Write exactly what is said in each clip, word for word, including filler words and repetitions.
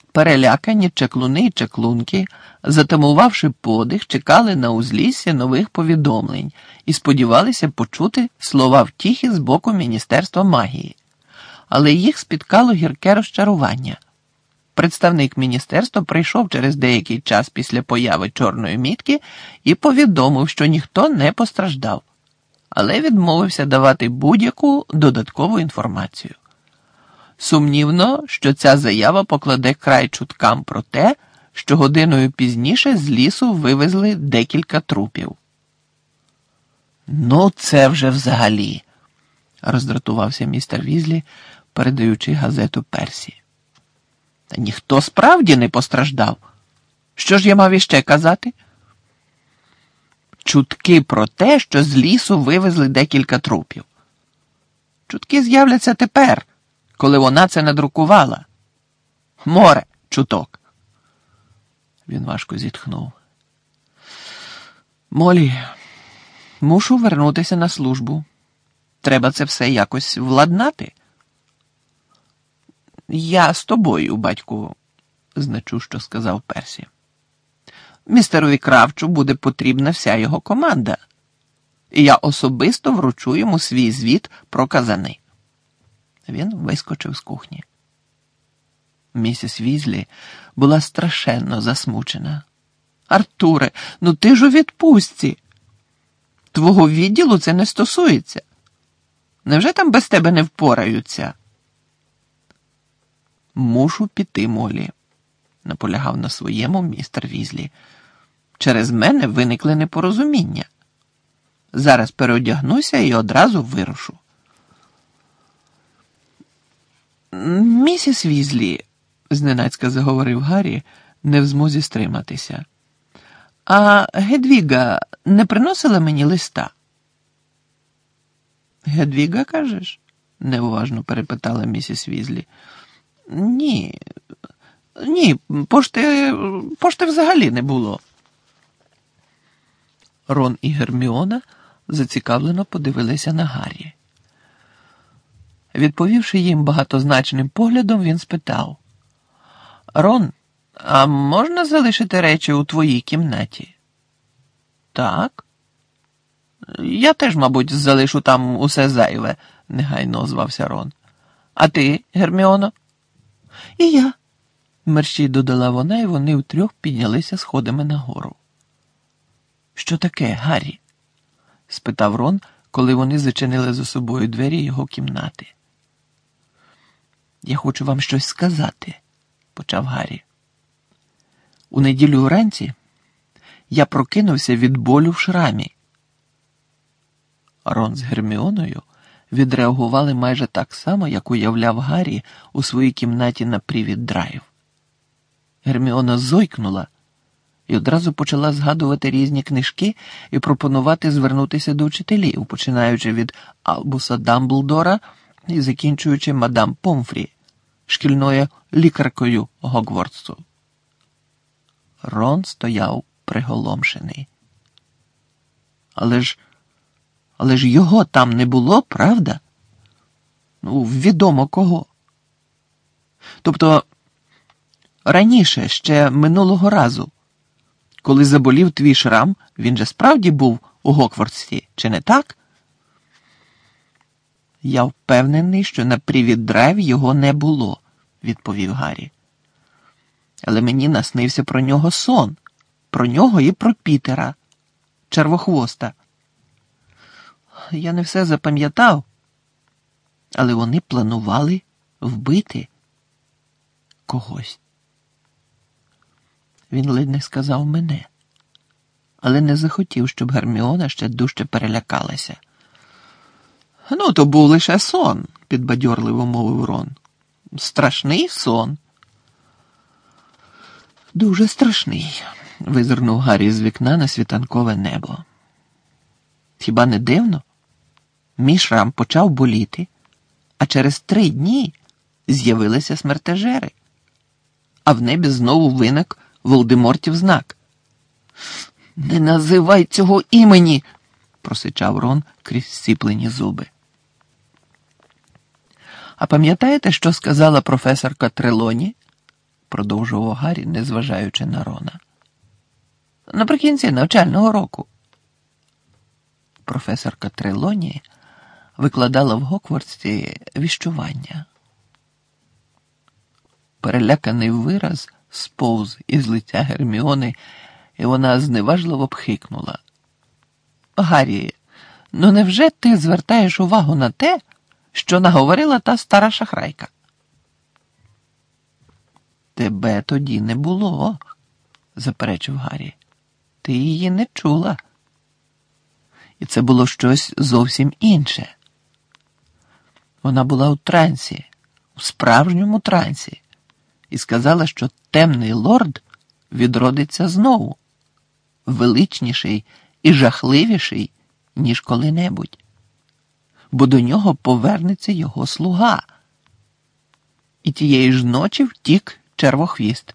Перелякані чаклуни й чаклунки, затамувавши подих, чекали на узліссі нових повідомлень і сподівалися почути слова втіхи з боку Міністерства магії. Але їх спіткало гірке розчарування. Представник міністерства прийшов через деякий час після появи чорної мітки і повідомив, що ніхто не постраждав, але відмовився давати будь-яку додаткову інформацію. Сумнівно, що ця заява покладе край чуткам про те, що годиною пізніше з лісу вивезли декілька трупів. «Ну, це вже взагалі!» – роздратувався містер Візлі, передаючи газету Персі. «Та ніхто справді не постраждав. Що ж я мав іще казати?» «Чутки про те, що з лісу вивезли декілька трупів. Чутки з'являться тепер, коли вона це надрукувала. Море чуток». Він важко зітхнув. «Молі, мушу вернутися на службу. Треба це все якось владнати». «Я з тобою, батьку», – значущо сказав Персі. «Містерові Кравчу буде потрібна вся його команда, і я особисто вручу йому свій звіт про казани». Він вискочив з кухні. Місіс Візлі була страшенно засмучена. «Артуре, ну ти ж у відпустці. Твого відділу це не стосується. Невже там без тебе не впораються?» «Мушу піти, Молі», – наполягав на своєму містер Візлі. «Через мене виникли непорозуміння. Зараз переодягнуся і одразу вирушу». «Місіс Візлі», – зненацька заговорив Гаррі, не в змозі стриматися. «А Гедвіга не приносила мені листа?» «Гедвіга, кажеш?» – неуважно перепитала місіс Візлі. «Ні, ні, пошти, пошти взагалі не було». Рон і Герміона зацікавлено подивилися на Гаррі. Відповівши їм багатозначним поглядом, він спитав: «Рон, а можна залишити речі у твоїй кімнаті?» «Так». «Я теж, мабуть, залишу там усе зайве», – негайно озвався Рон. «А ти, Герміоно?» «І я», – мерщій додала вона, і вони втрьох піднялися сходами нагору. «Що таке, Гаррі?» – спитав Рон, коли вони зачинили за собою двері його кімнати. «Я хочу вам щось сказати», – почав Гаррі. «У неділю вранці я прокинувся від болю в шрамі». Рон з Герміоною відреагували майже так само, як уявляв Гаррі у своїй кімнаті на Привід-драйв. Герміона зойкнула і одразу почала згадувати різні книжки і пропонувати звернутися до вчителів, починаючи від Албуса Дамблдора і закінчуючи мадам Помфрі, шкільною лікаркою Гогвартсу. Рон стояв приголомшений. Але ж, але ж його там не було, правда? Ну, відомо кого. Тобто, раніше, ще минулого разу, коли заболів твій шрам, він же справді був у Гогвартсі, чи не так? «Я впевнений, що на Привід-драйв його не було», – відповів Гаррі. «Але мені наснився про нього сон, про нього і про Пітера, Червохвоста. Я не все запам'ятав, але вони планували вбити когось». Він ледь не сказав «мене», але не захотів, щоб Герміона ще дужче перелякалася. «Ну, то був лише сон», – підбадьорливо мовив Рон. «Страшний сон». «Дуже страшний», – визирнув Гаррі з вікна на світанкове небо. «Хіба не дивно? Мій шрам почав боліти, а через три дні з'явилися смертежери, а в небі знову виник Волдемортів знак». «Не називай цього імені!» – просичав Рон крізь зціплені зуби. «А пам'ятаєте, що сказала професорка Трелоні?» продовжував Гаррі, незважаючи на Рона. Наприкінці навчального року. Професорка Трелоні викладала в Гокворсі віщування. Переляканий вираз сповз із лиця Герміони, і вона зневажливо пхикнула. Гаррі, ну невже ти звертаєш увагу на те, що наговорила та стара шахрайка? Тебе тоді не було, заперечив Гаррі. Ти її не чула. І це було щось зовсім інше. Вона була у трансі, у справжньому трансі, і сказала, що темний лорд відродиться знову, величніший і жахливіший, ніж коли-небудь, бо до нього повернеться його слуга. І тієї ж ночі втік червохвіст.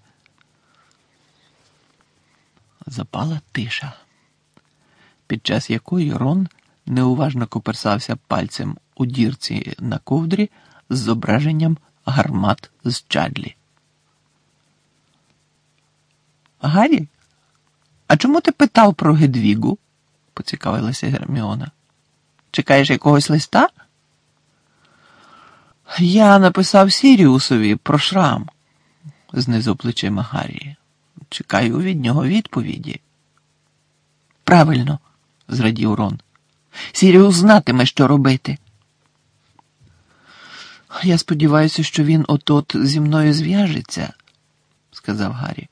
Запала тиша, під час якої Рон неуважно коперсався пальцем у дірці на ковдрі з зображенням гармат з Чадлі. Гаррі, а чому ти питав про Гедвігу? Поцікавилася Герміона. Чекаєш якогось листа? Я написав Сіріусові про шрам, знизу плечима Гаррі. Чекаю від нього відповіді. Правильно, зрадів Рон. Сіріус знатиме, що робити. Я сподіваюся, що він от-от зі мною зв'яжеться, сказав Гаррі.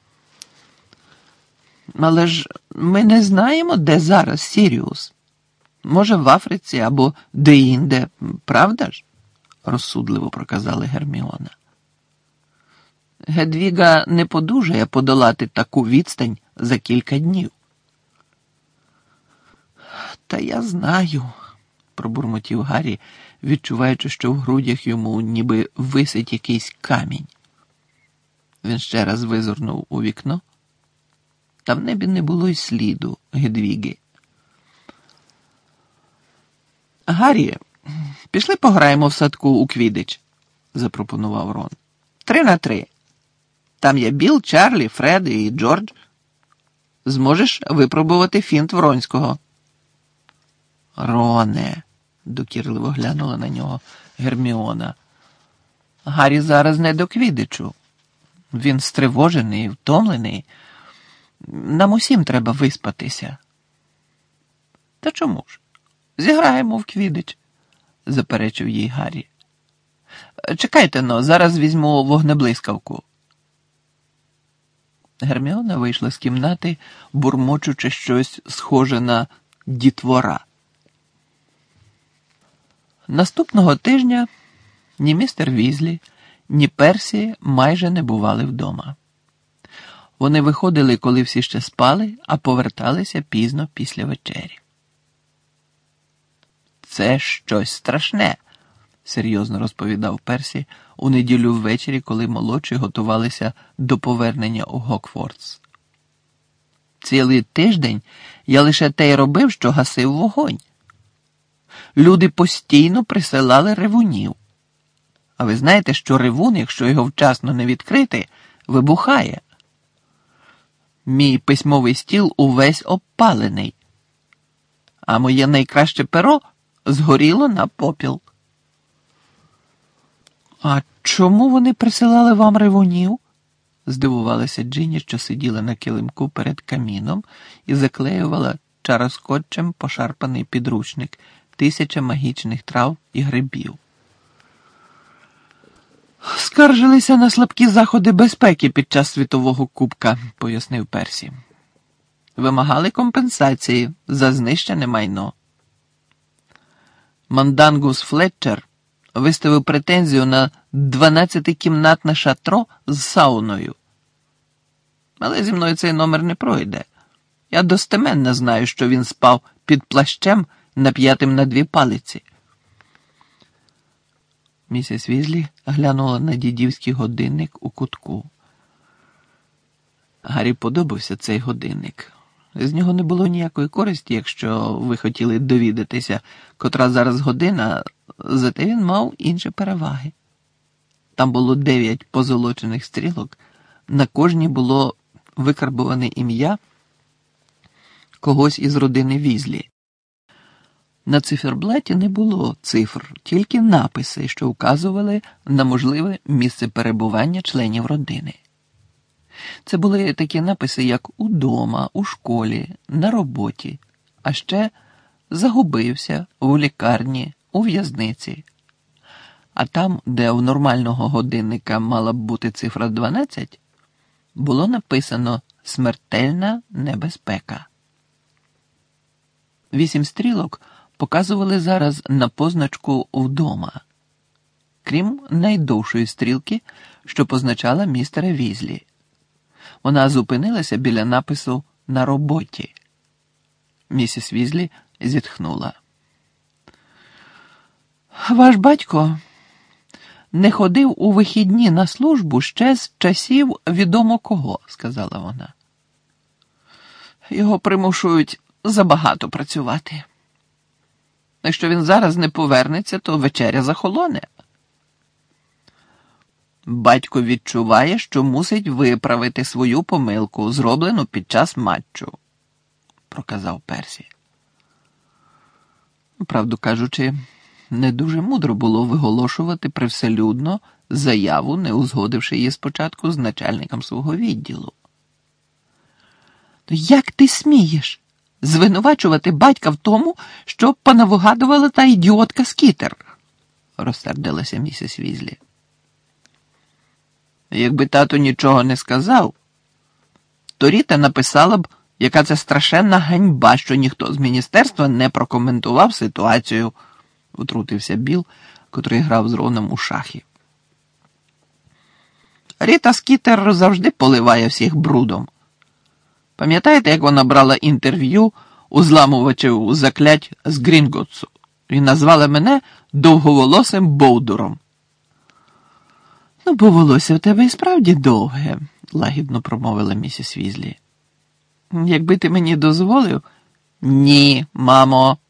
Але ж ми не знаємо, де зараз Сіріус. Може, в Африці або де-інде, правда ж? Розсудливо проказала Герміона. Гедвіга не подужає подолати таку відстань за кілька днів. Та я знаю, пробурмотів Гаррі, відчуваючи, що в грудях йому ніби висить якийсь камінь. Він ще раз визирнув у вікно. Та в небі не було й сліду Гедвіги. Гаррі, пішли пограємо в садку у Квіддич, запропонував Рон. Три на три. Там є Біл, Чарлі, Фред і Джордж. Зможеш випробувати фінт Вронського. Роне, докірливо глянула на нього Герміона. Гаррі зараз не до Квіддичу. Він стривожений і втомлений. Нам усім треба виспатися. Та чому ж? Зіграємо в Квіддич, заперечив їй Гаррі. Чекайте, но, зараз візьму вогнеблискавку. Герміона вийшла з кімнати, бурмочучи щось схоже на дітвора. Наступного тижня ні містер Візлі, ні Персі майже не бували вдома. Вони виходили, коли всі ще спали, а поверталися пізно після вечері. «Це щось страшне», – серйозно розповідав Персі у неділю ввечері, коли молодші готувалися до повернення у Гокворс. «Цілий тиждень я лише те й робив, що гасив вогонь. Люди постійно присилали ревунів. А ви знаєте, що ревун, якщо його вчасно не відкрити, вибухає. Мій письмовий стіл увесь обпалений, а моє найкраще перо згоріло на попіл». «А чому вони присилали вам ревунів?» – здивувалася Джині, що сиділа на килимку перед каміном і заклеювала чароскотчем пошарпаний підручник «Тисяча магічних трав і грибів». «Скаржилися на слабкі заходи безпеки під час світового кубка», – пояснив Персі. «Вимагали компенсації за знищене майно. Мандангус Флетчер виставив претензію на дванадцятикімнатне шатро з сауною. Але зі мною цей номер не пройде. Я достеменно знаю, що він спав під плащем, нап'ятим на дві палиці». Місіс Візлі глянула на дідівський годинник у кутку. Гаррі подобався цей годинник. З нього не було ніякої користі, якщо ви хотіли довідатися, котра зараз година, зате він мав інші переваги. Там було дев'ять позолочених стрілок, на кожній було викарбуване ім'я когось із родини Візлі. На циферблаті не було цифр, тільки написи, що вказували на можливе місце перебування членів родини. Це були такі написи, як «удома», «у школі», «на роботі», а ще «загубився», «у лікарні», «у в'язниці». А там, де у нормального годинника мала б бути цифра дванадцять, було написано «смертельна небезпека». Вісім стрілок показували зараз на позначку «вдома», крім найдовшої стрілки, що позначала містера Візлі. Вона зупинилася біля напису «на роботі». Місіс Візлі зітхнула. «Ваш батько не ходив у вихідні на службу ще з часів відомо кого», – сказала вона. «Його примушують забагато працювати. Якщо він зараз не повернеться, то вечеря захолоне». «Батько відчуває, що мусить виправити свою помилку, зроблену під час матчу», – проказав Персі. Правду кажучи, не дуже мудро було виголошувати привселюдно заяву, не узгодивши її спочатку з начальником свого відділу. «Як ти смієш звинувачувати батька в тому, що понавигадувала та ідіотка Скітер?» – розсердилася місіс Візлі. «Якби тато нічого не сказав, то Ріта написала б, яка це страшенна ганьба, що ніхто з міністерства не прокоментував ситуацію», – утрутився Біл, котрий грав з Роном у шахи. «Ріта Скітер завжди поливає всіх брудом. Пам'ятаєте, як вона брала інтерв'ю у зламувачів заклять з Грінготсу і назвала мене довговолосим Боудуром?» «Ну, бо волосся у тебе і справді довге», – лагідно промовила місіс Візлі. «Якби ти мені дозволив...» «Ні, мамо!»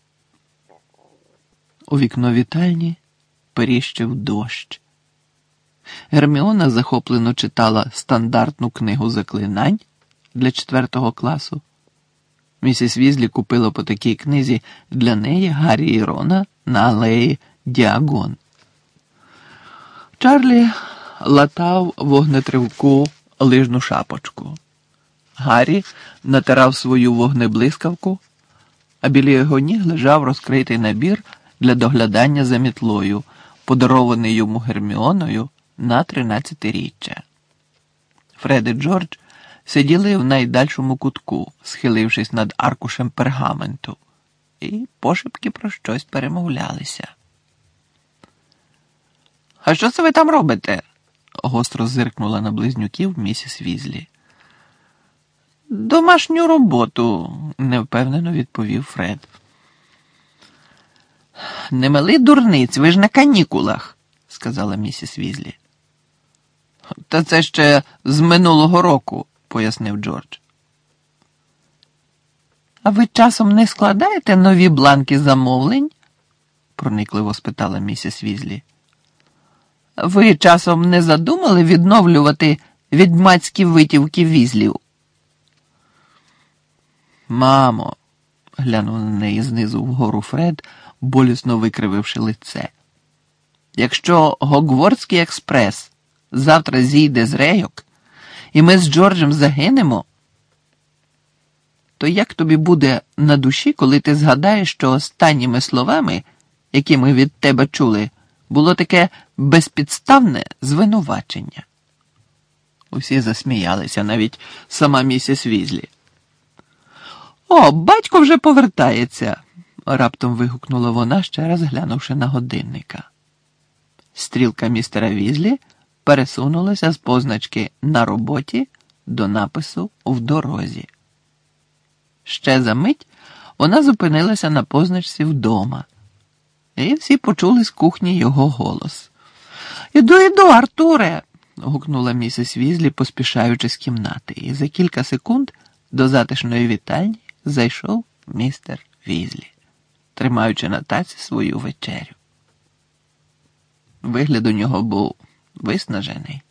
У вікно вітальні періщив дощ. Герміона захоплено читала стандартну книгу заклинань для четвертого класу. Місіс Візлі купила по такій книзі для неї Гаррі і Рона на алеї Діагон. Чарлі латав вогнетривку лижну шапочку. Гаррі натирав свою вогнеблискавку, а біля його ніг лежав розкритий набір для доглядання за мітлою, подарований йому Герміоною на тринадцятиріччя. Фред і Джордж сиділи в найдальшому кутку, схилившись над аркушем пергаменту, і пошепки про щось перемовлялися. «А що це ви там робите?» – гостро зиркнула на близнюків місіс Візлі. «Домашню роботу», – невпевнено відповів Фред. «Не мили дурниць, ви ж на канікулах», – сказала місіс Візлі. «Та це ще з минулого року», – пояснив Джордж. «А ви часом не складаєте нові бланки замовлень?» – проникливо спитала місіс Візлі. «Ви часом не задумали відновлювати відьмацькі витівки Візлів?» «Мамо», – глянув на неї знизу вгору Фред, болісно викрививши лице. «Якщо Гогвартський експрес завтра зійде з рейок, і ми з Джорджем загинемо, то як тобі буде на душі, коли ти згадаєш, що останніми словами, які ми від тебе чули, було таке безпідставне звинувачення?» Усі засміялися, навіть сама місіс Візлі. «О, батько вже повертається!» – раптом вигукнула вона, ще раз глянувши на годинника. Стрілка містера Візлі пересунулася з позначки «на роботі» до напису «в дорозі». Ще за мить вона зупинилася на позначці «вдома», і всі почули з кухні його голос. «Іду, іду, Артуре!» – гукнула місіс Візлі, поспішаючи з кімнати, і за кілька секунд до затишної вітальні зайшов містер Візлі, тримаючи на таці свою вечерю. Вигляд у нього був виснажений.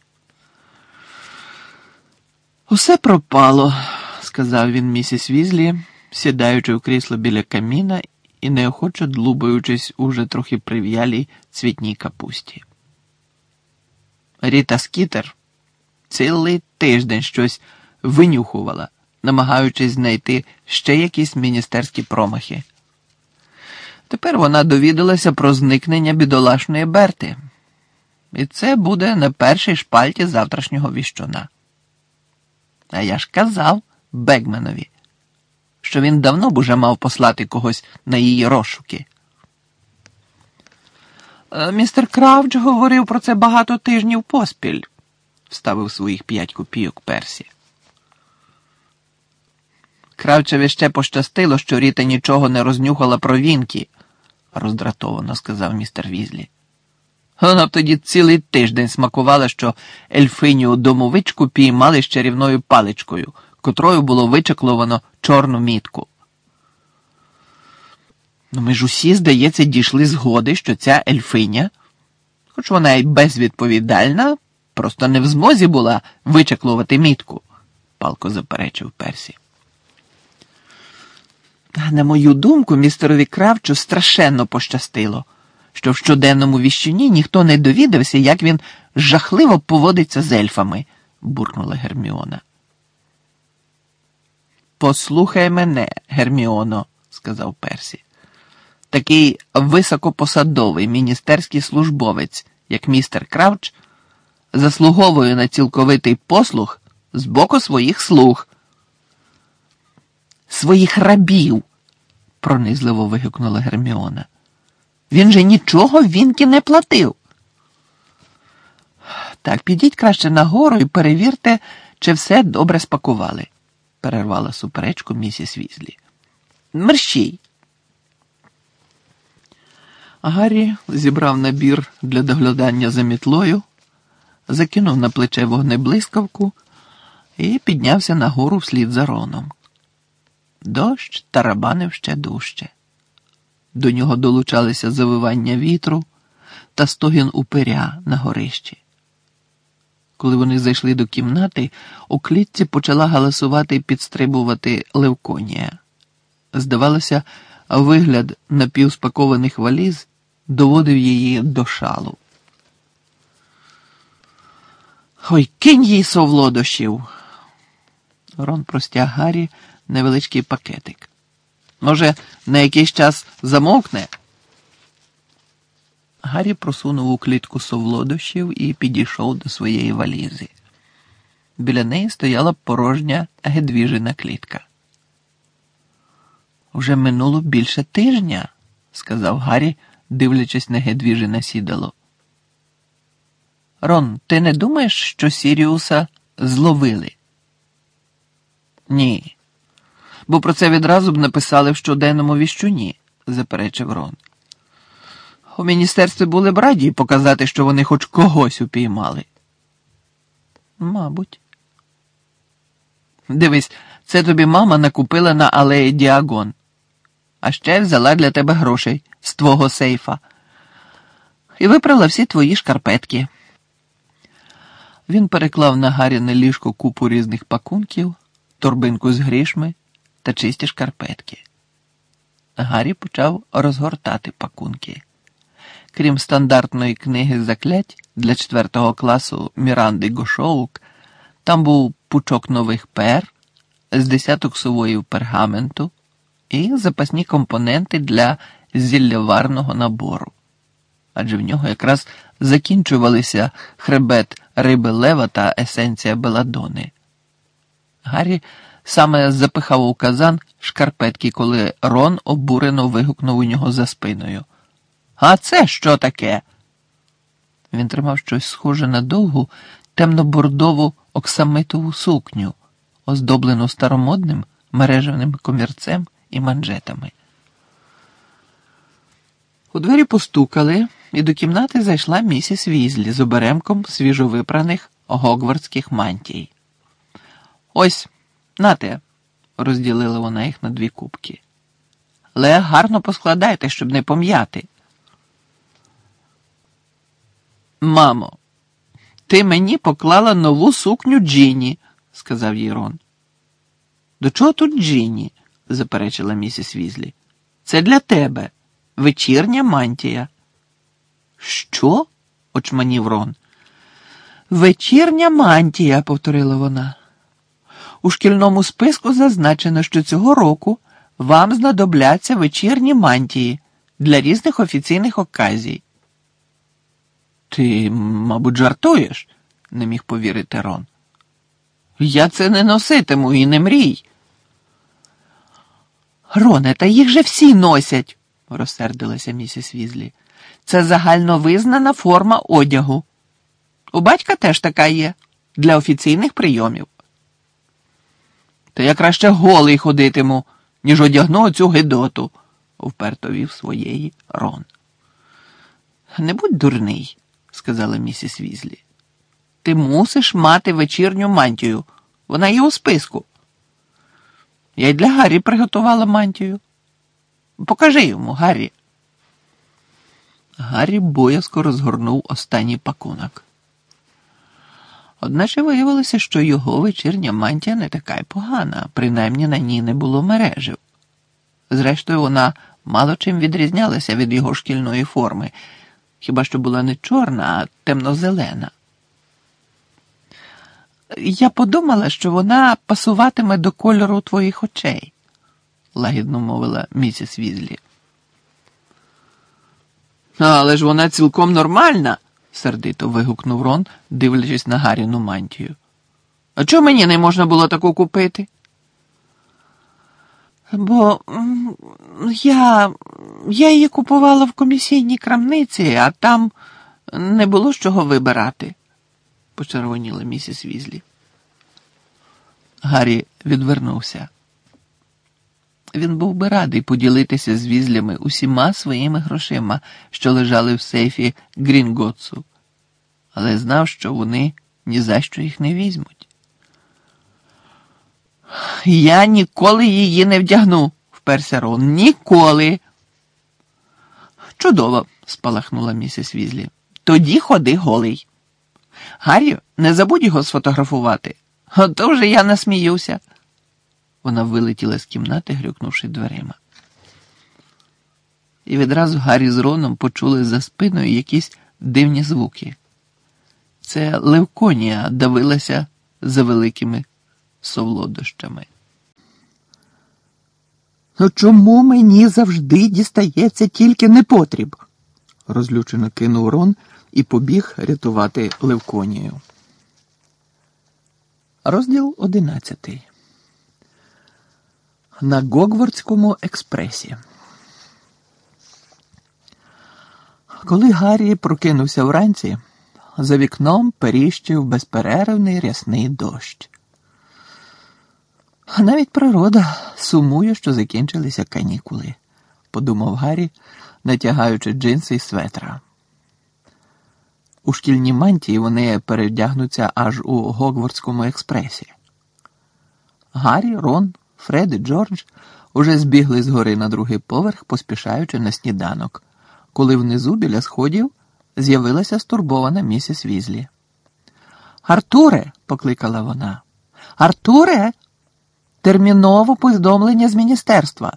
«Усе пропало», – сказав він місіс Візлі, сідаючи в крісло біля каміна і неохоче длубаючись у вже трохи прив'ялій цвітній капусті. Ріта Скітер цілий тиждень щось винюхувала, намагаючись знайти ще якісь міністерські промахи. Тепер вона довідалася про зникнення бідолашної Берти. І це буде на першій шпальті завтрашнього віщуна. А я ж казав Бегменові, що він давно б уже мав послати когось на її розшуки. «Містер Кравч говорив про це багато тижнів поспіль», – вставив своїх п'ять копійок Персі. «Кравчеві ще пощастило, що Ріта нічого не рознюхала про Вінкі», – роздратовано сказав містер Візлі. Вона тоді цілий тиждень смакувала, що ельфиню домовичку піймали з чарівною паличкою, котрою було вичекловано чорну мітку. Ну, ми ж усі, здається, дійшли згоди, що ця ельфиня, хоч вона й безвідповідальна, просто не в змозі була вичеклувати мітку, палко заперечив Персі. На мою думку, містерові Кравчу страшенно пощастило, що в щоденному віщуні ніхто не довідався, як він жахливо поводиться з ельфами, буркнула Герміона. «Послухай мене, Герміоно», – сказав Персі. «Такий високопосадовий міністерський службовець, як містер Кравч, заслуговує на цілковитий послух з боку своїх слуг». «Своїх рабів», – пронизливо вигукнула Герміона. «Він же нічого Вінкі не платив». «Так, підіть краще нагору і перевірте, чи все добре спакували», – перервала суперечку місіс Візлі. «Мерщій». Гаррі зібрав набір для доглядання за мітлою, закинув на плече вогнеблискавку і піднявся нагору вслід за Роном. Дощ тарабанив ще дужче. До нього долучалися завивання вітру та стогін упиря на горищі. Коли вони зайшли до кімнати, у клітці почала галасувати і підстрибувати Левконія. Здавалося, вигляд напівспакованих валіз доводив її до шалу. «Ой, кинь їй совлодощів!» Рон простяг Гаррі невеличкий пакетик. «Може, на якийсь час замовкне?» Гаррі просунув у клітку совлодощів і підійшов до своєї валізи. Біля неї стояла порожня гедвіжина клітка. «Уже минуло більше тижня», – сказав Гаррі, дивлячись на гедвіжине сідало. «Рон, ти не думаєш, що Сіріуса зловили?» «Ні, бо про це відразу б написали в щоденному віщуні», – заперечив Рон. «У міністерстві були б раді показати, що вони хоч когось упіймали». «Мабуть». «Дивись, це тобі мама накупила на алеї Діагон. А ще взяла для тебе грошей з твого сейфа. І випрала всі твої шкарпетки». Він переклав на Гарріне ліжко купу різних пакунків, торбинку з грішми та чисті шкарпетки. Гаррі почав розгортати пакунки. Крім стандартної книги заклять для четвертого класу Міранди Гошоук, там був пучок нових пер, з десяток сувоїв пергаменту і запасні компоненти для зілляварного набору. Адже в нього якраз закінчувалися хребет риби лева та есенція беладони. Гаррі саме запихав у казан шкарпетки, коли Рон обурено вигукнув у нього за спиною. «А це що таке?» Він тримав щось схоже на довгу, темно-бордову оксамитову сукню, оздоблену старомодним мережевним комірцем і манжетами. У двері постукали, і до кімнати зайшла місіс Візлі з оберемком свіжовипраних гогвардських мантій. «Ось, нате», – розділила вона їх на дві кубки. «Але гарно поскладайте, щоб не пом'яти». «Мамо, Ти мені поклала нову сукню Джинні, сказав їй Рон. До чого тут Джинні? Заперечила місіс Візлі. Це для тебе. Вечірня мантія. Що? Очманів Рон. Вечірня мантія, повторила вона. У шкільному списку зазначено, що цього року вам знадобляться вечірні мантії для різних офіційних оказій. Ти, мабуть, жартуєш? Не міг повірити Рон. Я це не носитиму і не мрій. Роне, та їх же всі носять, розсердилася місіс Візлі. Це загальновизнана форма одягу. У батька теж така є, для офіційних прийомів. Та я краще голий ходитиму, ніж одягну оцю гидоту, вперто вів своєї Рон. Не будь дурний, сказала місіс Візлі. Ти мусиш мати вечірню мантію. Вона є у списку. Я й для Гаррі приготувала мантію. Покажи йому, Гаррі. Гаррі боязко розгорнув останній пакунок. Одначе виявилося, що його вечірня мантія не така й погана, принаймні на ній не було мережів. Зрештою, вона мало чим відрізнялася від його шкільної форми, хіба що була не чорна, а темно-зелена. Я подумала, що вона пасуватиме до кольору твоїх очей, лагідно мовила місіс Візлі. Але ж вона цілком нормальна, сердито вигукнув Рон, дивлячись на Гарріну мантію. А чого мені не можна було таку купити? Бо я, я її купувала в комісійній крамниці, а там не було з чого вибирати, почервоніла місіс Візлі. Гаррі відвернувся. Він був би радий поділитися з Візлями усіма своїми грошима, що лежали в сейфі Грінготсу, але знав, що вони ні за що їх не візьмуть. «Я ніколи її не вдягну», – вперся Рон. «Ніколи!» «Чудово», – спалахнула місіс Візлі. «Тоді ходи голий. Гаррі, не забудь його сфотографувати, а то вже я насміюся». Вона вилетіла з кімнати, грюкнувши дверима. І відразу Гаррі з Роном почули за спиною якісь дивні звуки. Це Левконія давилася за великими солодощами. «Ну чому мені завжди дістається тільки непотріб?» – розлючено кинув Рон і побіг рятувати Левконію. Розділ одинадцятий. На Гогвартському експресі. Коли Гаррі прокинувся вранці, за вікном періщив безперервний рясний дощ. Навіть природа сумує, що закінчилися канікули, подумав Гаррі, натягаючи джинси й светра. У шкільній мантії вони перевдягнуться аж у Гогвартському експресі. Гаррі, Рон, Фред і Джордж уже збігли згори на другий поверх, поспішаючи на сніданок, коли внизу біля сходів з'явилася стурбована місіс Візлі. «Артуре!» – покликала вона. «Артуре! Терміново повідомлення з міністерства!»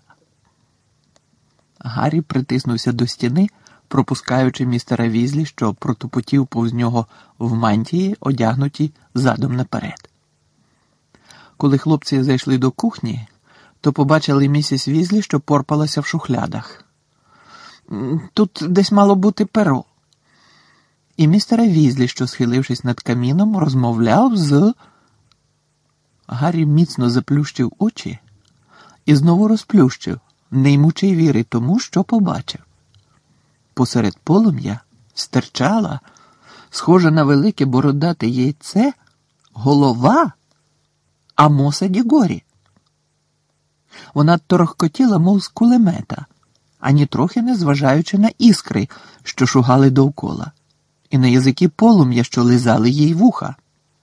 Гаррі притиснувся до стіни, пропускаючи містера Візлі, що протупотів повз нього в мантії, одягнутій задом наперед. Коли хлопці зайшли до кухні, то побачили місіс Візлі, що порпалася в шухлядах. Тут десь мало бути перо. І містера Візлі, що, схилившись над каміном, розмовляв з... Гаррі міцно заплющив очі і знову розплющив, не ймучи віри тому, що побачив. Посеред полум'я стирчала, схожа на велике бородате яйце, голова Амоса Дігорі. Вона торохкотіла, мов з кулемета, ані трохи не зважаючи на іскри, що шугали довкола, і на язики полум'я, що лизали їй вуха.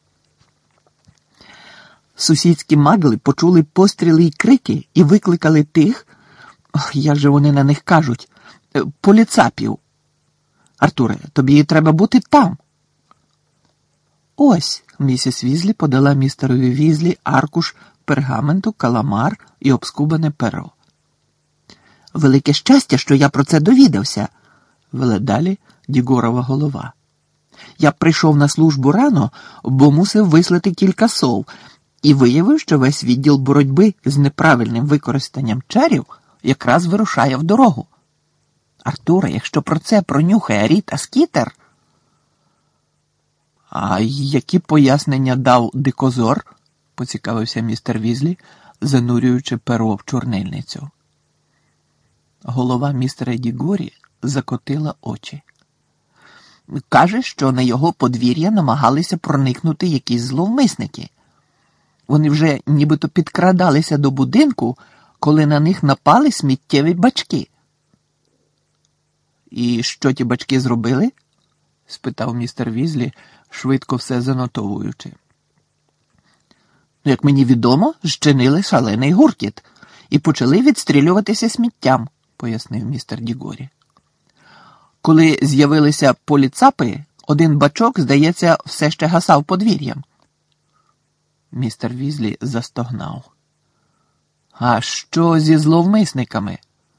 Сусідські магли почули постріли й крики і викликали тих, ох, як же вони на них кажуть, поліцапів. «Артуре, тобі треба бути там». Ось, місіс Візлі подала містерові Візлі аркуш пергаменту, каламар і обскубане перо. «Велике щастя, що я про це довідався», – вела далі Дігорова голова. «Я прийшов на службу рано, бо мусив вислати кілька сов, і виявив, що весь відділ боротьби з неправильним використанням чарів якраз вирушає в дорогу. Артуре, якщо про це пронюхає Ріта Скітер...» «А які пояснення дав дикозор?» – поцікавився містер Візлі, занурюючи перо в чорнильницю. Голова містера Дігорі закотила очі. «Каже, що на його подвір'я намагалися проникнути якісь зловмисники. Вони вже нібито підкрадалися до будинку, коли на них напали сміттєві бачки». «І що ті бачки зробили?» – спитав містер Візлі, швидко все занотовуючи. «Як мені відомо, зчинили шалений гуркіт і почали відстрілюватися сміттям», – пояснив містер Дігорі. «Коли з'явилися поліцапи, один бачок, здається, все ще гасав подвір'ям». Містер Візлі застогнав. «А що зі зловмисниками?»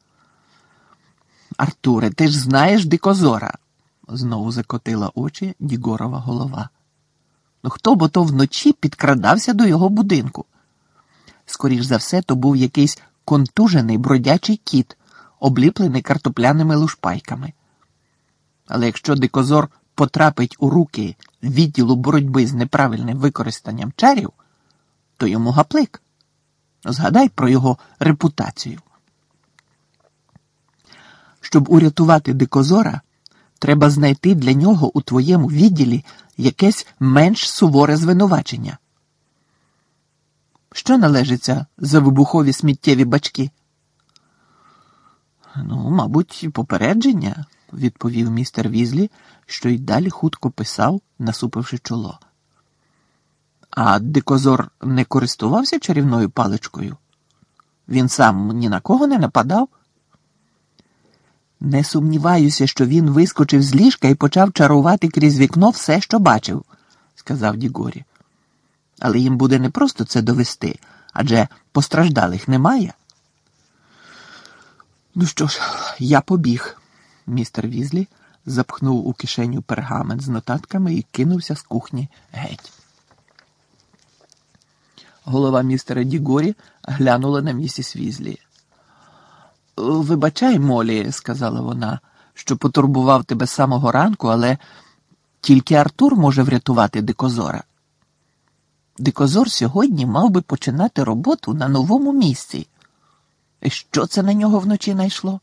«Артуре, ти ж знаєш дикозора», – знову закотила очі Дігорова голова. «Ну хто б ото вночі підкрадався до його будинку? Скоріш за все, то був якийсь контужений бродячий кіт, обліплений картопляними лушпайками. Але якщо дикозор потрапить у руки відділу боротьби з неправильним використанням чарів, то йому гаплик. Згадай про його репутацію. Щоб урятувати дикозора, треба знайти для нього у твоєму відділі якесь менш суворе звинувачення. Що належиться за вибухові сміттєві бачки?» «Ну, мабуть, попередження», – відповів містер Візлі, що й далі хутко писав, насупивши чоло. «А дикозор не користувався чарівною паличкою? Він сам ні на кого не нападав?» «Не сумніваюся, що він вискочив з ліжка і почав чарувати крізь вікно все, що бачив», – сказав Дігорі. «Але їм буде не просто це довести, адже постраждалих немає». «Ну що ж, я побіг», – містер Візлі запхнув у кишеню пергамент з нотатками і кинувся з кухні геть. Голова містера Дігорі глянула на місіс Візлі. «Вибачай, Молі», – сказала вона, – «що потурбував тебе з самого ранку, але тільки Артур може врятувати дикозора. Дикозор сьогодні мав би починати роботу на новому місці. І що це на нього вночі найшло?»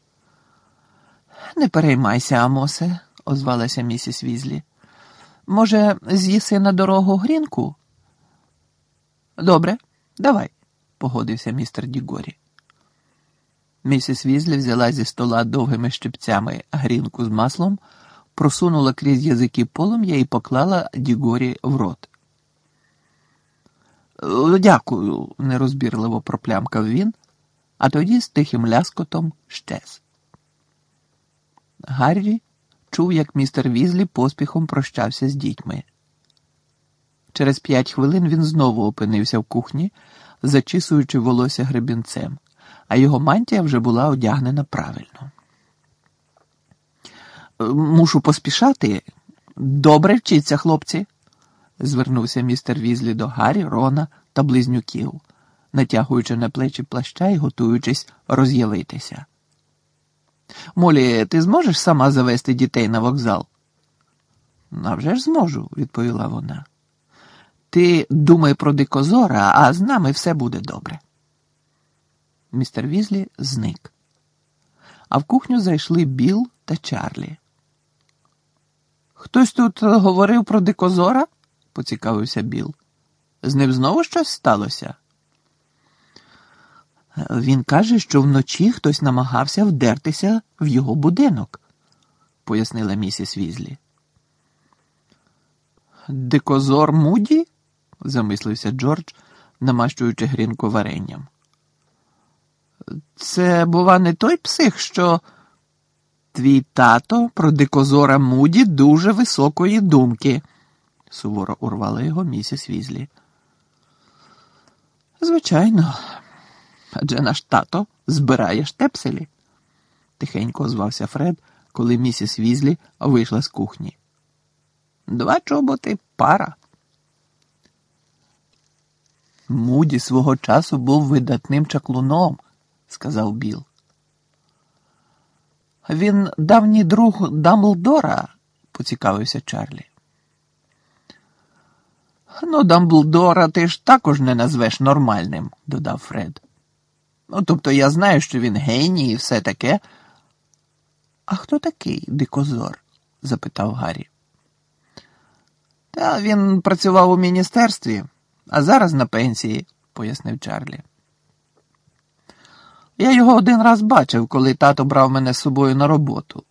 «Не переймайся, Амосе», – озвалася місіс Візлі. «Може, з'їси на дорогу грінку?» «Добре, давай», – погодився містер Дігорі. Місіс Візлі взяла зі стола довгими щипцями грінку з маслом, просунула крізь язики полум'я і поклала Дігорі в рот. «Дякую», – нерозбірливо проплямкав він, а тоді з тихим ляскотом щез. Гаррі чув, як містер Візлі поспіхом прощався з дітьми. Через п'ять хвилин він знову опинився в кухні, зачісуючи волосся гребінцем, а його мантія вже була одягнена правильно. «Мушу поспішати. Добре вчіться, хлопці», – звернувся містер Візлі до Гаррі, Рона та близнюків, натягуючи на плечі плаща і готуючись роз'явитися. «Молі, ти зможеш сама завести дітей на вокзал?» «А вже ж зможу», – відповіла вона. «Ти думай про дикозора, а з нами все буде добре». Містер Візлі зник. А в кухню зайшли Білл та Чарлі. «Хтось тут говорив про дикозора?» – поцікавився Білл. «З ним знову щось сталося?» «Він каже, що вночі хтось намагався вдертися в його будинок», – пояснила місіс Візлі. «Дикозор Муді?» – замислився Джордж, намащуючи грінку варенням. «Це, бува, не той псих, що...» «Твій тато про дикозора Муді дуже високої думки», суворо урвала його місіс Візлі. Звичайно, адже наш тато збирає штепселі, тихенько озвався Фред, коли місіс Візлі вийшла з кухні. Два чоботи пара. Муді свого часу був видатним чаклуном, сказав Білл. Він давній друг Дамблдора, поцікавився Чарлі. Ну, Дамблдора ти ж також не назвеш нормальним, додав Фред. Ну, тобто я знаю, що він геній і все таке. А хто такий дикозор? Запитав Гаррі. Та він працював у міністерстві, а зараз на пенсії, пояснив Чарлі. Я його один раз бачив, коли тато брав мене з собою на роботу.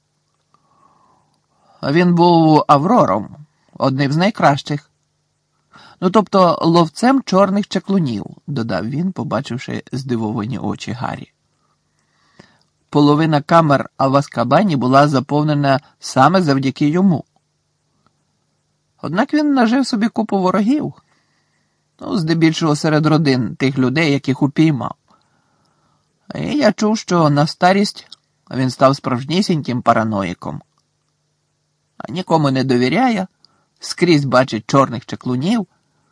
Він був Аврором, одним з найкращих. Ну, тобто ловцем чорних чаклунів, додав він, побачивши здивовані очі Гаррі. Половина камер в Азкабані була заповнена саме завдяки йому. Однак він нажив собі купу ворогів, ну, здебільшого серед родин тих людей, яких упіймав. І я чув, що на старість він став справжнісіньким параноїком. А нікому не довіряє, скрізь бачить чорних чаклунів.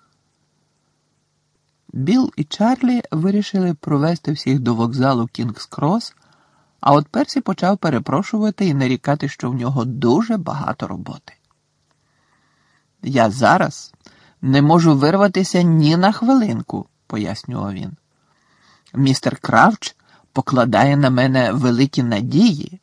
Білл і Чарлі вирішили провести всіх до вокзалу Кінгс-Крос, а от Персі почав перепрошувати і нарікати, що в нього дуже багато роботи. «Я зараз не можу вирватися ні на хвилинку», – пояснював він. «Містер Кравч покладає на мене великі надії».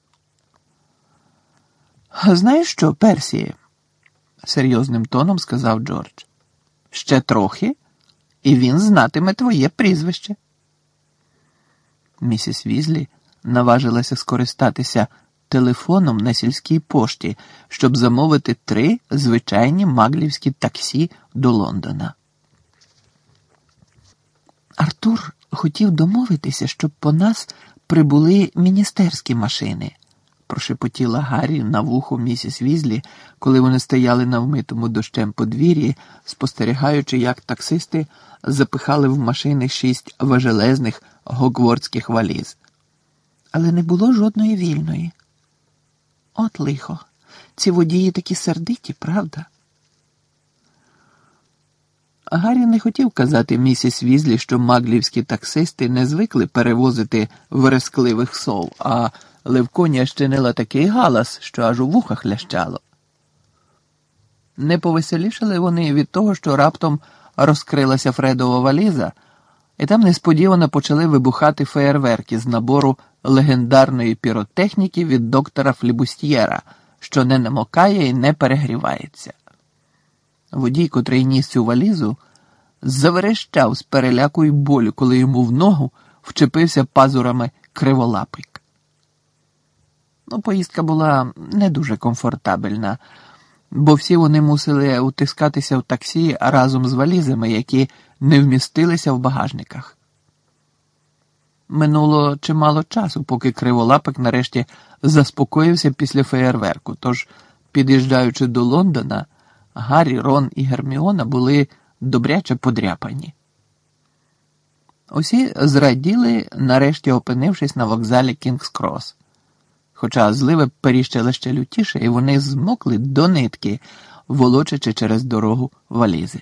«Знаєш що, Персі?» – серйозним тоном сказав Джордж. «Ще трохи, і він знатиме твоє прізвище». Місіс Візлі наважилася скористатися телефоном на сільській пошті, щоб замовити три звичайні маглівські таксі до Лондона. Артур хотів домовитися, щоб по нас прибули міністерські машини, прошепотіла Гаррі на вухо місіс Візлі, коли вони стояли на вмитому дощем подвір'ї, спостерігаючи, як таксисти запихали в машини шість важелезних гогвардських валіз. Але не було жодної вільної. От лихо, ці водії такі сердиті, правда? Гаррі не хотів казати місіс Візлі, що маглівські таксисти не звикли перевозити верескливих сов, а Левконія щинила такий галас, що аж у вухах лящало. Не повеселішали вони від того, що раптом розкрилася Фредова валіза, і там несподівано почали вибухати феєрверки з набору легендарної піротехніки від доктора Флібустьєра, що не намокає і не перегрівається. Водій, котрий ніс цю валізу, заверещав з переляку й болю, коли йому в ногу вчепився пазурами криволапик. Ну, поїздка була не дуже комфортабельна, бо всі вони мусили утискатися в таксі разом з валізами, які не вмістилися в багажниках. Минуло чимало часу, поки криволапик нарешті заспокоївся після феєрверку, тож, під'їжджаючи до Лондона, Гаррі, Рон і Герміона були добряче подряпані. Усі зраділи, нарешті опинившись на вокзалі Кінгс-Крос. Хоча зливи періщили ще лютіше, і вони змокли до нитки, волочачи через дорогу валізи.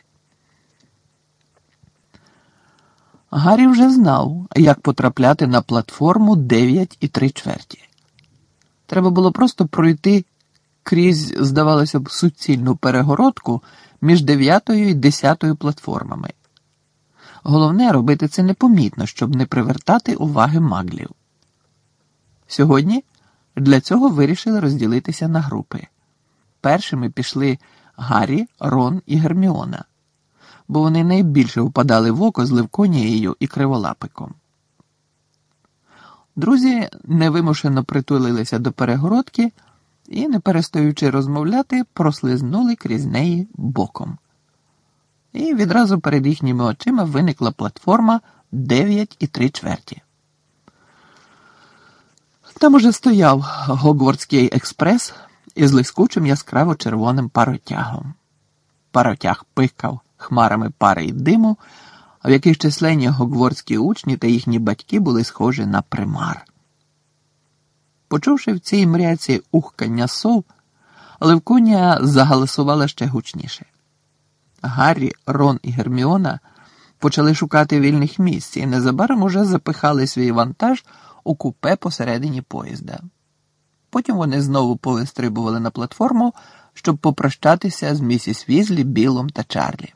Гаррі вже знав, як потрапляти на платформу дев'ять і три чверті. Треба було просто пройти крізь, здавалося б, суцільну перегородку між дев'ятою і десятою платформами. Головне – робити це непомітно, щоб не привертати уваги маглів. Сьогодні для цього вирішили розділитися на групи. Першими пішли Гаррі, Рон і Герміона, бо вони найбільше впадали в око з Левконією і Криволапиком. Друзі невимушено притулилися до перегородки і, не перестаючи розмовляти, прослизнули крізь неї боком. І відразу перед їхніми очима виникла платформа дев'ять і три чверті. Там уже стояв Гогвардський експрес із лискучим яскраво-червоним паротягом. паротяг пихкав хмарами пари й диму, в яких численні гогвортські учні та їхні батьки були схожі на примар. Почувши в цій мряці ухкання сов, Левконія загаласувала ще гучніше. Гаррі, Рон і Герміона почали шукати вільних місць і незабаром уже запихали свій вантаж у купе посередині поїзда. Потім вони знову повистрибували на платформу, щоб попрощатися з місіс Візлі, Білом та Чарлі.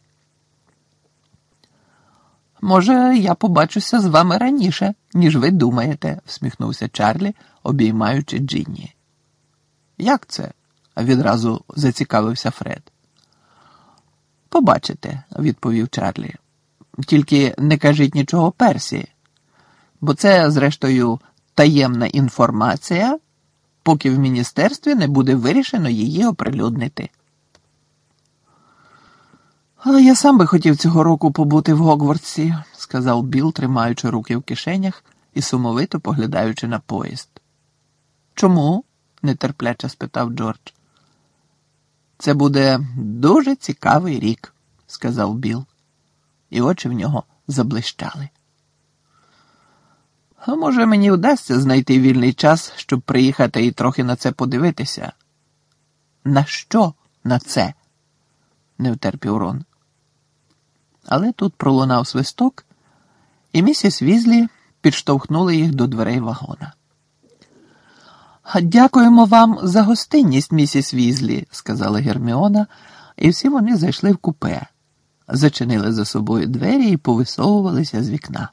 «Може, я побачуся з вами раніше, ніж ви думаєте», – всміхнувся Чарлі, обіймаючи Джинні. «Як це?» – відразу зацікавився Фред. «Побачите», – відповів Чарлі. «Тільки не кажіть нічого Персі, бо це, зрештою, таємна інформація, поки в міністерстві не буде вирішено її оприлюднити». «Але я сам би хотів цього року побути в Гогвартсі», – сказав Біл, тримаючи руки в кишенях і сумовито поглядаючи на поїзд. «Чому?» – нетерпляче спитав Джордж. «Це буде дуже цікавий рік», – сказав Біл, і очі в нього заблищали. «А може, мені вдасться знайти вільний час, щоб приїхати і трохи на це подивитися?» «На що на це?» – не втерпів Рон. Але тут пролунав свисток, і місіс Візлі підштовхнули їх до дверей вагона. «Дякуємо вам за гостинність, місіс Візлі», – сказала Герміона, і всі вони зайшли в купе, зачинили за собою двері і повисовувалися з вікна.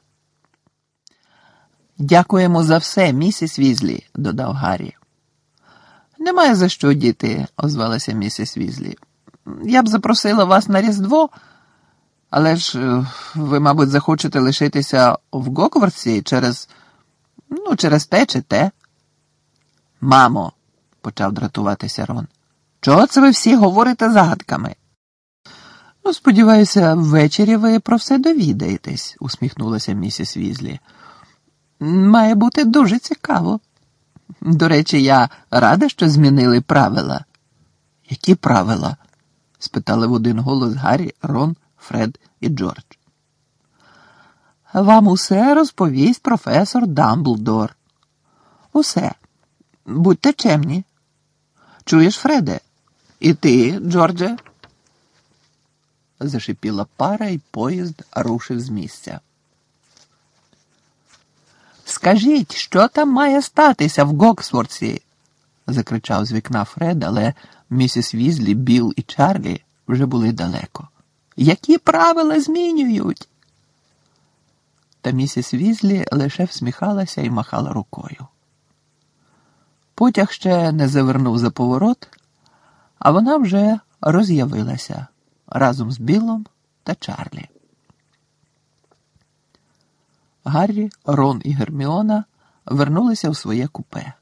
«Дякуємо за все, місіс Візлі», – додав Гаррі. «Немає за що, діти», – озвалася місіс Візлі. «Я б запросила вас на Різдво, але ж ви, мабуть, захочете лишитися в Гогвартсі через, ну, через те чи те». «Мамо», – почав дратуватися Рон, – «чого це ви всі говорите загадками?» «Ну, сподіваюся, ввечері ви про все довідаєтесь», – усміхнулася місіс Візлі. «Має бути дуже цікаво. До речі, я рада, що змінили правила». «Які правила?» – спитали в один голос Гаррі, Рон, Фред і Джордж. «Вам усе розповість професор Дамблдор. Усе. Будьте чемні. Чуєш, Фреде? І ти, Джордже?» Зашипіла пара, і поїзд рушив з місця. «Скажіть, що там має статися в Гоксфордсі?» – закричав з вікна Фред, але місіс Візлі, Біл і Чарлі вже були далеко. «Які правила змінюють?» Та місіс Візлі лише всміхалася і махала рукою. Потяг ще не завернув за поворот, а вона вже роз'явилася разом з Білом та Чарлі. Гаррі, Рон і Герміона вернулися в своє купе.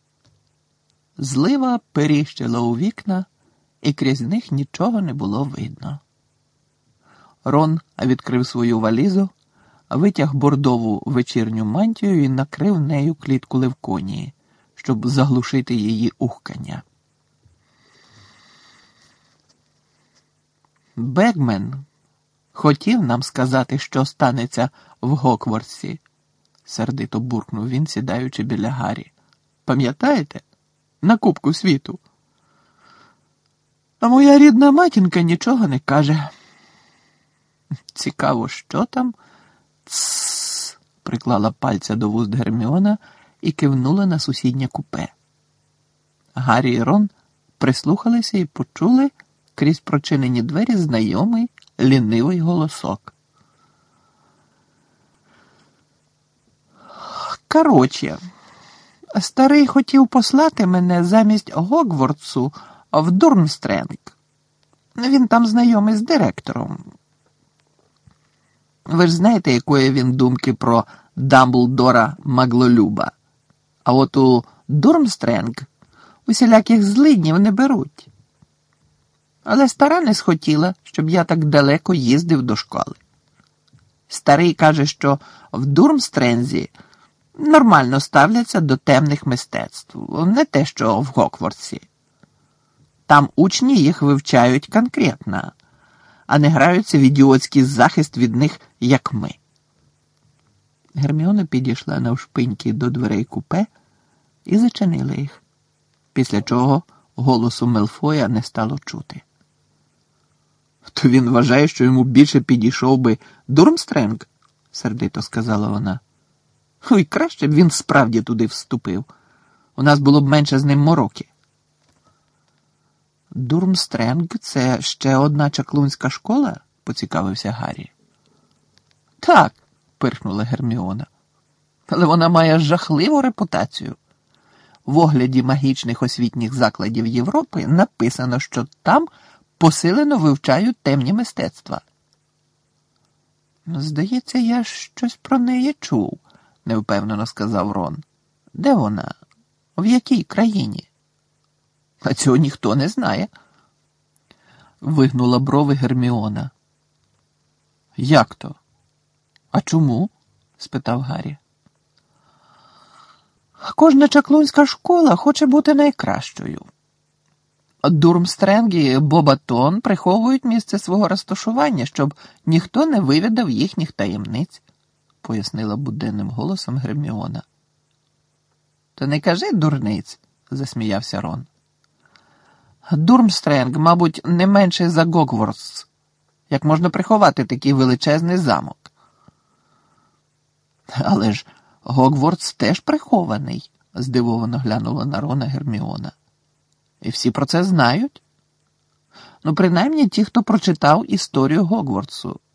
Злива періщила у вікна, і крізь них нічого не було видно. Рон відкрив свою валізу, витяг бордову вечірню мантію і накрив нею клітку Левконії, щоб заглушити її ухкання. «Бегмен хотів нам сказати, що станеться в Гоквартсі», – сердито буркнув він, сідаючи біля Гаррі. «Пам'ятаєте? На Кубку світу. А моя рідна матінка нічого не каже». «Цікаво, що там?» «Тссс», – приклала пальця до вуст Герміона і кивнула на сусіднє купе. Гаррі і Рон прислухалися і почули крізь прочинені двері знайомий лінивий голосок. «Короче, старий хотів послати мене замість Гогвартсу в Дурмстренг. Він там знайомий з директором. Ви ж знаєте, якої він думки про Дамблдора Маглолюба. А от у Дурмстренг усіляких злиднів не беруть. Але стара не схотіла, щоб я так далеко їздив до школи. Старий каже, що в Дурмстрензі нормально ставляться до темних мистецтв, не те, що в Гоквартсі. Там учні їх вивчають конкретно, а не граються в ідіотський захист від них, як ми. Герміона підійшла навшпиньки до дверей купе і зачинила їх, після чого голосу Мелфоя не стало чути. То він вважає, що йому більше підійшов би Дурмстренг, сердито сказала вона. Ой, краще б він справді туди вступив. У нас було б менше з ним мороки. Дурмстренг – це ще одна чаклунська школа? Поцікавився Гаррі. Так, пирхнула Герміона. Але вона має жахливу репутацію. В огляді магічних освітніх закладів Європи написано, що там посилено вивчають темні мистецтва. Здається, я щось про неї чув, невпевнено сказав Рон. Де вона? В якій країні? А цього ніхто не знає. Вигнула брови Герміона. Як то? А чому? Спитав Гаррі. Кожна чаклунська школа хоче бути найкращою. Дурмстренг і Бобатон приховують місце свого розташування, щоб ніхто не вивідав їхніх таємниць, пояснила буденним голосом Герміона. То не кажи дурниць, засміявся Рон. Дурмстренг, мабуть, не менше за Гогвартс. Як можна приховати такий величезний замок? Але ж Гогвартс теж прихований, здивовано глянула на Рона Герміона. І всі про це знають. Ну, принаймні ті, хто прочитав історію Гогвартсу.